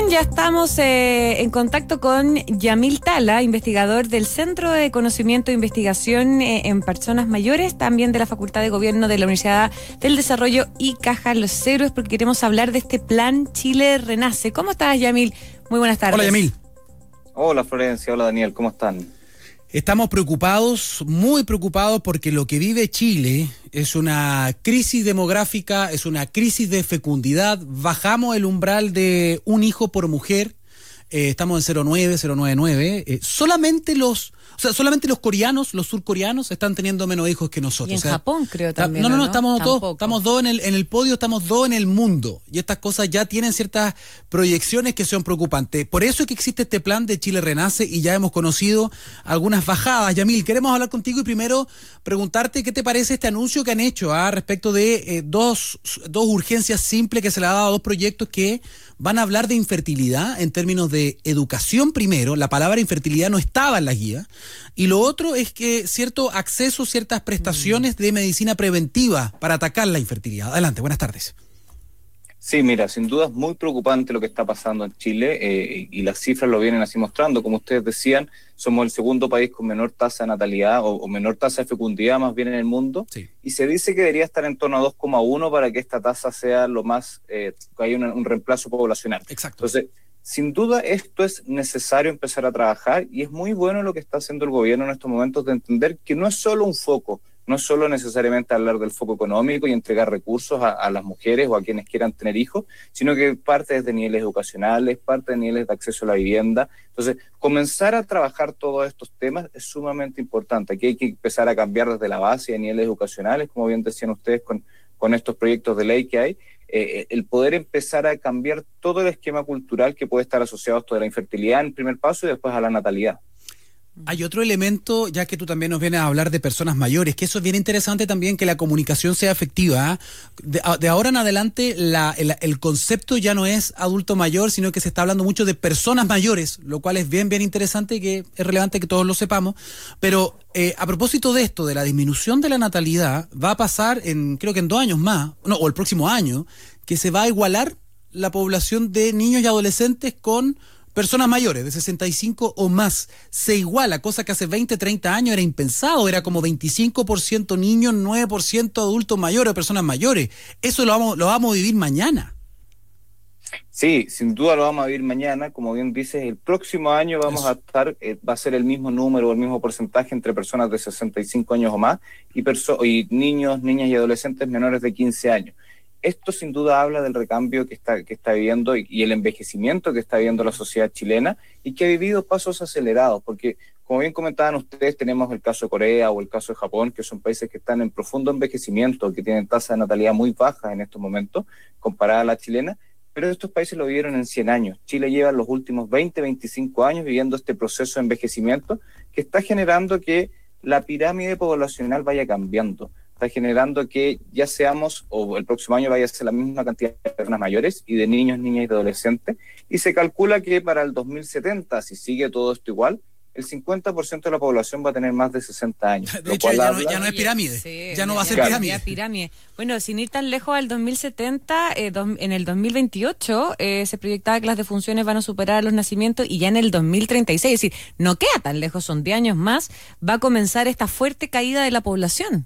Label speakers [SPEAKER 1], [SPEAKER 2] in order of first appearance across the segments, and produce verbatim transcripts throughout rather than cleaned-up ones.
[SPEAKER 1] bien, ya estamos eh, en contacto con Yamil Tala, investigador del Centro de Conocimiento e Investigación eh, en Personas Mayores, también de la Facultad de Gobierno de la Universidad del Desarrollo y Caja Los Héroes, porque queremos hablar de este plan Chile Renace. ¿Cómo estás, Yamil? Muy buenas tardes.
[SPEAKER 2] Hola, Yamil.
[SPEAKER 3] Hola, Florencia. Hola, Daniel. ¿Cómo están?
[SPEAKER 2] Estamos preocupados, muy preocupados, porque lo que vive Chile es una crisis demográfica, es una crisis de fecundidad. Bajamos el umbral de un hijo por mujer. Eh, estamos en cero coma nueve, cero coma noventa y nueve. Eh, solamente los, o sea, solamente los coreanos, los surcoreanos, están teniendo menos hijos que nosotros.
[SPEAKER 1] Y en
[SPEAKER 2] o sea,
[SPEAKER 1] Japón, creo también.
[SPEAKER 2] No, no, no,
[SPEAKER 1] ¿no?
[SPEAKER 2] estamos
[SPEAKER 1] Tampoco.
[SPEAKER 2] dos, estamos dos en el, en el podio, estamos dos en el mundo. Y estas cosas ya tienen ciertas proyecciones que son preocupantes. Por eso es que existe este plan de Chile Renace y ya hemos conocido algunas bajadas. Yamil, queremos hablar contigo y primero preguntarte qué te parece este anuncio que han hecho ¿ah? respecto de eh, dos, dos urgencias simples que se le ha dado a dos proyectos que van a hablar de infertilidad en términos de educación primero. La palabra infertilidad no estaba en la guía. Y lo otro es que cierto acceso, ciertas prestaciones de medicina preventiva para atacar la infertilidad. Adelante, buenas tardes.
[SPEAKER 3] Sí, mira, sin duda es muy preocupante lo que está pasando en Chile eh, y las cifras lo vienen así mostrando. Como ustedes decían, somos el segundo país con menor tasa de natalidad o, o menor tasa de fecundidad más bien en el mundo.
[SPEAKER 2] Sí.
[SPEAKER 3] Y se dice que debería estar en torno a dos coma uno para que esta tasa sea lo más, eh, que haya un, un reemplazo poblacional.
[SPEAKER 2] Exacto.
[SPEAKER 3] Entonces, sin duda esto es necesario empezar a trabajar y es muy bueno lo que está haciendo el gobierno en estos momentos de entender que no es solo un foco, no es solo necesariamente hablar del foco económico y entregar recursos a, a las mujeres o a quienes quieran tener hijos, sino que parte desde niveles educacionales, parte de niveles de acceso a la vivienda. Entonces, comenzar a trabajar todos estos temas es sumamente importante. Aquí hay que empezar a cambiar desde la base de niveles educacionales, como bien decían ustedes con, con estos proyectos de ley que hay, eh, el poder empezar a cambiar todo el esquema cultural que puede estar asociado a esto de la infertilidad en primer paso y después a la natalidad.
[SPEAKER 2] Hay otro elemento, ya que tú también nos vienes a hablar de personas mayores, que eso es bien interesante también, que la comunicación sea efectiva. ¿eh? De, de ahora en adelante la, el, el concepto ya no es adulto mayor, sino que se está hablando mucho de personas mayores, lo cual es bien, bien interesante y que es relevante que todos lo sepamos. Pero eh, a propósito de esto, de la disminución de la natalidad, va a pasar en, creo que en dos años más, no, o el próximo año, que se va a igualar la población de niños y adolescentes con personas mayores de sesenta y cinco o más. Se iguala, cosa que hace veinte, treinta años era impensado, era como veinticinco por ciento niños, nueve por ciento adultos mayores o personas mayores. Eso lo vamos, lo vamos a vivir mañana.
[SPEAKER 3] Sí, sin duda lo vamos a vivir mañana. Como bien dices, el próximo año vamos Eso. a estar, eh, va a ser el mismo número, el mismo porcentaje entre personas de sesenta y cinco años o más y, perso- y niños, niñas y adolescentes menores de quince años. Esto sin duda habla del recambio que está, que está viviendo y, y el envejecimiento que está viviendo la sociedad chilena y que ha vivido pasos acelerados, porque como bien comentaban ustedes, tenemos el caso de Corea o el caso de Japón, que son países que están en profundo envejecimiento, que tienen tasas de natalidad muy bajas en estos momentos, comparada a la chilena, pero estos países lo vivieron en cien años. Chile lleva los últimos veinte, veinticinco años viviendo este proceso de envejecimiento que está generando que la pirámide poblacional vaya cambiando. Está generando que ya seamos, o el próximo año vaya a ser la misma cantidad de personas mayores y de niños, niñas y de adolescentes, y se calcula que para el dos mil setenta, si sigue todo esto igual, el cincuenta por ciento de la población va a tener más de sesenta años.
[SPEAKER 2] De hecho, ya no, ya no es pirámide,
[SPEAKER 1] sí,
[SPEAKER 2] ya no va a ser
[SPEAKER 1] ya,
[SPEAKER 2] pirámide.
[SPEAKER 1] Ya pirámide. Bueno, sin ir tan lejos al dos mil setenta, eh, dos, en el dos mil veintiocho eh, se proyectaba que las defunciones van a superar los nacimientos y ya en el dos mil treinta y seis, es decir, no queda tan lejos, son diez años más, va a comenzar esta fuerte caída de la población.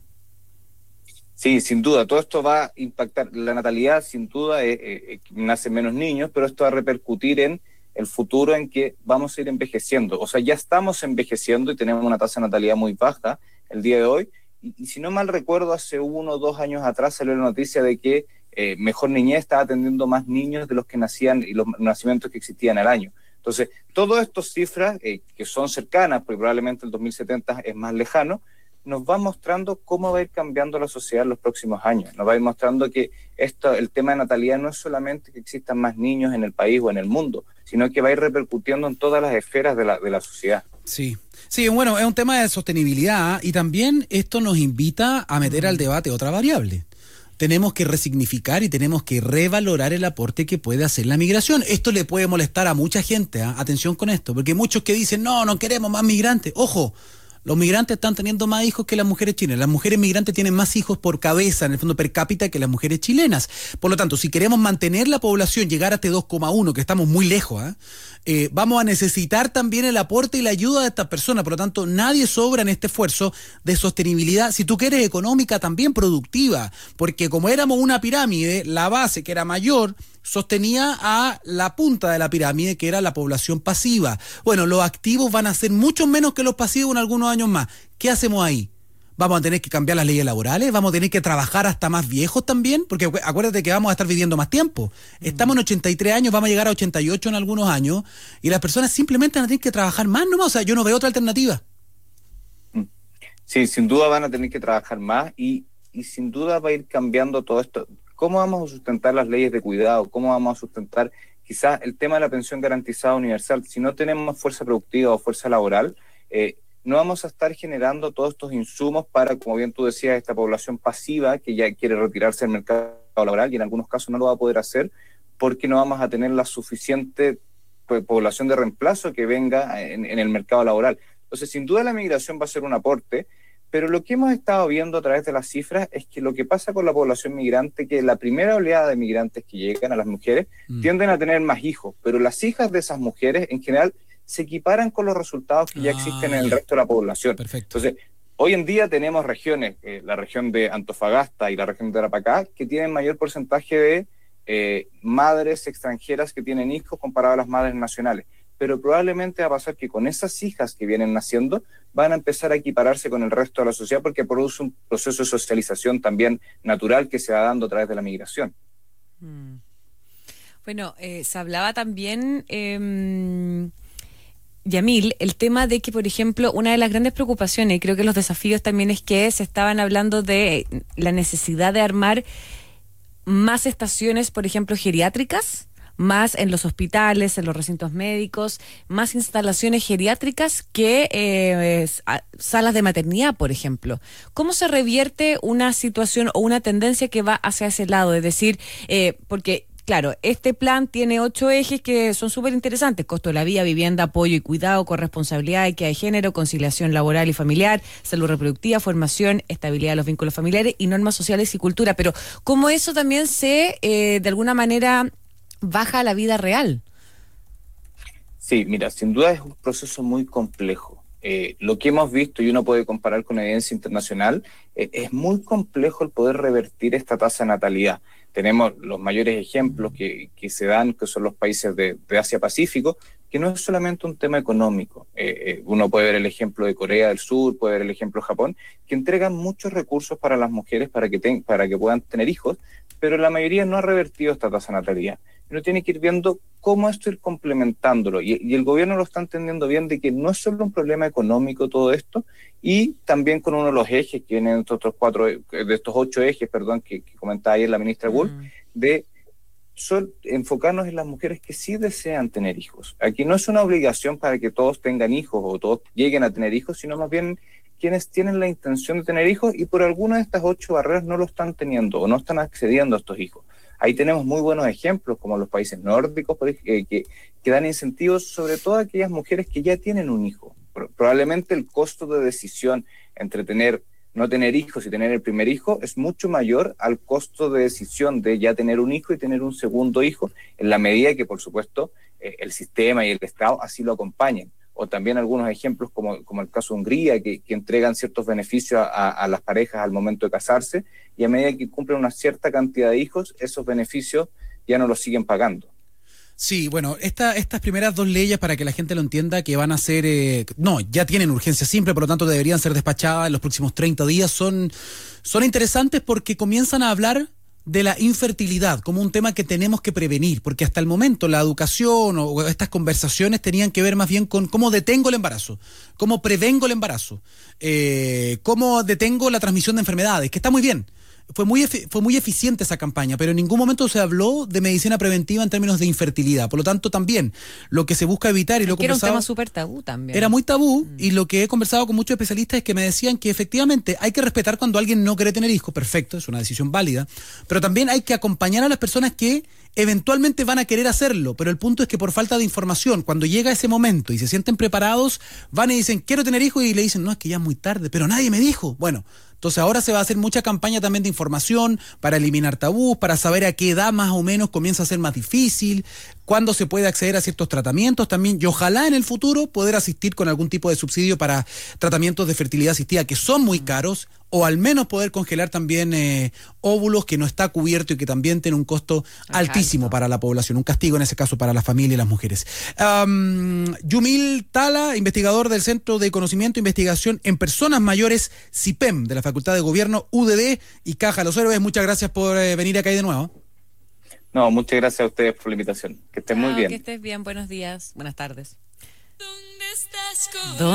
[SPEAKER 3] Sí, sin duda, todo esto va a impactar, la natalidad sin duda eh, eh, nacen menos niños, pero esto va a repercutir en el futuro en que vamos a ir envejeciendo, o sea, ya estamos envejeciendo y tenemos una tasa de natalidad muy baja el día de hoy, y, y si no mal recuerdo, hace uno o dos años atrás salió la noticia de que eh, Mejor Niñez estaba atendiendo más niños de los que nacían y los nacimientos que existían al año. Entonces, todas estas cifras eh, que son cercanas, porque probablemente el dos mil setenta es más lejano, nos va mostrando cómo va a ir cambiando la sociedad en los próximos años. Nos va a ir mostrando que esto, el tema de natalidad no es solamente que existan más niños en el país o en el mundo, sino que va a ir repercutiendo en todas las esferas de la, de la sociedad.
[SPEAKER 2] Sí. Sí, bueno, es un tema de sostenibilidad y también esto nos invita a meter al debate otra variable. Tenemos que resignificar y tenemos que revalorar el aporte que puede hacer la migración. Esto le puede molestar a mucha gente, ¿eh? Atención con esto, porque hay muchos que dicen, no, no queremos más migrantes. Ojo, Los migrantes están teniendo más hijos que las mujeres chilenas. Las mujeres migrantes tienen más hijos por cabeza, en el fondo per cápita, que las mujeres chilenas. Por lo tanto, si queremos mantener la población, llegar a este dos coma uno, que estamos muy lejos, ¿eh? Eh, vamos a necesitar también el aporte y la ayuda de estas personas. Por lo tanto, nadie sobra en este esfuerzo de sostenibilidad, si tú quieres, económica, también productiva. Porque como éramos una pirámide, la base, que era mayor, sostenía a la punta de la pirámide, que era la población pasiva. Bueno, los activos van a ser mucho menos que los pasivos en algunos años más. ¿Qué hacemos ahí? ¿Vamos a tener que cambiar las leyes laborales? ¿Vamos a tener que trabajar hasta más viejos también? Porque acuérdate que vamos a estar viviendo más tiempo. Estamos en ochenta y tres años, vamos a llegar a ochenta y ocho en algunos años, y las personas simplemente van a tener que trabajar más nomás. O sea, yo no veo otra alternativa.
[SPEAKER 3] Sí, sin duda van a tener que trabajar más y, y sin duda va a ir cambiando todo esto. ¿Cómo vamos a sustentar las leyes de cuidado? ¿Cómo vamos a sustentar quizás el tema de la pensión garantizada universal? Si no tenemos fuerza productiva o fuerza laboral, eh, no vamos a estar generando todos estos insumos para, como bien tú decías, esta población pasiva que ya quiere retirarse del mercado laboral y en algunos casos no lo va a poder hacer porque no vamos a tener la suficiente pues, población de reemplazo que venga en, en el mercado laboral. Entonces, sin duda la migración va a ser un aporte, pero lo que hemos estado viendo a través de las cifras es que lo que pasa con la población migrante, que la primera oleada de migrantes que llegan a las mujeres mm. tienden a tener más hijos, pero las hijas de esas mujeres en general se equiparan con los resultados que ya existen ah, en el resto de la población.
[SPEAKER 2] Perfecto.
[SPEAKER 3] Entonces, hoy en día tenemos regiones, eh, la región de Antofagasta y la región de Tarapacá, que tienen mayor porcentaje de eh, madres extranjeras que tienen hijos comparado a las madres nacionales. Pero probablemente va a pasar que con esas hijas que vienen naciendo van a empezar a equipararse con el resto de la sociedad porque produce un proceso de socialización también natural que se va dando a través de la migración.
[SPEAKER 1] Mm. Bueno, eh, se hablaba también... Eh, Yamil, el tema de que, por ejemplo, una de las grandes preocupaciones, y creo que los desafíos también es que se estaban hablando de la necesidad de armar más estaciones, por ejemplo, geriátricas, más en los hospitales, en los recintos médicos, más instalaciones geriátricas que eh, salas de maternidad, por ejemplo. ¿Cómo se revierte una situación o una tendencia que va hacia ese lado? Es decir, eh, porque... Claro, este plan tiene ocho ejes que son súper interesantes: costo de la vida, vivienda, apoyo y cuidado, corresponsabilidad, equidad de género, conciliación laboral y familiar, salud reproductiva, formación, estabilidad de los vínculos familiares y normas sociales y cultura. Pero ¿cómo eso también se, eh, de alguna manera, baja a la vida real?
[SPEAKER 3] Sí, mira, sin duda es un proceso muy complejo. Eh, lo que hemos visto, y uno puede comparar con evidencia internacional, eh, es muy complejo el poder revertir esta tasa de natalidad. Tenemos los mayores ejemplos que, que se dan, que son los países de, de Asia-Pacífico, que no es solamente un tema económico. Eh, eh, uno puede ver el ejemplo de Corea del Sur, puede ver el ejemplo de Japón, que entregan muchos recursos para las mujeres para que, ten, para que puedan tener hijos, pero la mayoría no ha revertido esta tasa de natalidad. Uno tiene que ir viendo cómo esto ir complementándolo, y, y el gobierno lo está entendiendo bien de que no es solo un problema económico todo esto, y también con uno de los ejes que vienen de estos cuatro, de estos ocho ejes, perdón, que, que comentaba ayer la ministra Wolf, mm. de sol, enfocarnos en las mujeres que sí desean tener hijos. Aquí no es una obligación para que todos tengan hijos o todos lleguen a tener hijos, sino más bien quienes tienen la intención de tener hijos y por alguna de estas ocho barreras no lo están teniendo o no están accediendo a estos hijos. Ahí tenemos muy buenos ejemplos, como los países nórdicos, que, que, que dan incentivos sobre todo a aquellas mujeres que ya tienen un hijo. Probablemente el costo de decisión entre tener, no tener hijos y tener el primer hijo es mucho mayor al costo de decisión de ya tener un hijo y tener un segundo hijo, en la medida que, por supuesto, eh, el sistema y el Estado así lo acompañen. O también algunos ejemplos como, como el caso de Hungría, que, que entregan ciertos beneficios a, a las parejas al momento de casarse, y a medida que cumplen una cierta cantidad de hijos, esos beneficios ya no los siguen pagando.
[SPEAKER 2] Sí, bueno, esta, estas primeras dos leyes, para que la gente lo entienda, que van a ser, eh, no, ya tienen urgencia simple, por lo tanto deberían ser despachadas en los próximos treinta días, son, son interesantes porque comienzan a hablar de la infertilidad como un tema que tenemos que prevenir, porque hasta el momento la educación o estas conversaciones tenían que ver más bien con cómo detengo el embarazo, cómo prevengo el embarazo, eh, cómo detengo la transmisión de enfermedades, que está muy bien, fue muy efi- fue muy eficiente esa campaña, pero en ningún momento se habló de medicina preventiva en términos de infertilidad. Por lo tanto, también lo que se busca evitar, y lo he
[SPEAKER 1] que era un
[SPEAKER 2] conversado,
[SPEAKER 1] tema súper tabú también.
[SPEAKER 2] era muy tabú,
[SPEAKER 1] Mm.
[SPEAKER 2] y lo que he conversado con muchos especialistas es que me decían que efectivamente hay que respetar cuando alguien no quiere tener hijos, perfecto, es una decisión válida, pero también hay que acompañar a las personas que eventualmente van a querer hacerlo, pero el punto es que por falta de información, cuando llega ese momento y se sienten preparados, van y dicen, quiero tener hijos, y le dicen, no, es que ya es muy tarde, pero nadie me dijo. Bueno, entonces ahora se va a hacer mucha campaña también de información para eliminar tabús, para saber a qué edad más o menos comienza a ser más difícil, cuándo se puede acceder a ciertos tratamientos también, y ojalá en el futuro poder asistir con algún tipo de subsidio para tratamientos de fertilidad asistida que son muy caros, o al menos poder congelar también eh, óvulos que no está cubierto y que también tiene un costo
[SPEAKER 1] Ajá,
[SPEAKER 2] altísimo
[SPEAKER 1] alto.
[SPEAKER 2] para la población, un castigo en ese caso para la familia y las mujeres. Um, Yumil Tala, investigador del Centro de Conocimiento e Investigación en Personas Mayores, CIPEM, de la Facultad de Gobierno, U D D y Caja Los Héroes, muchas gracias por eh, venir acá de nuevo.
[SPEAKER 3] No, muchas gracias a ustedes por la invitación. Que estén muy
[SPEAKER 1] Chao,
[SPEAKER 3] bien.
[SPEAKER 1] Que estés bien, buenos días, buenas tardes.
[SPEAKER 4] ¿Dónde estás con
[SPEAKER 1] ¿Dónde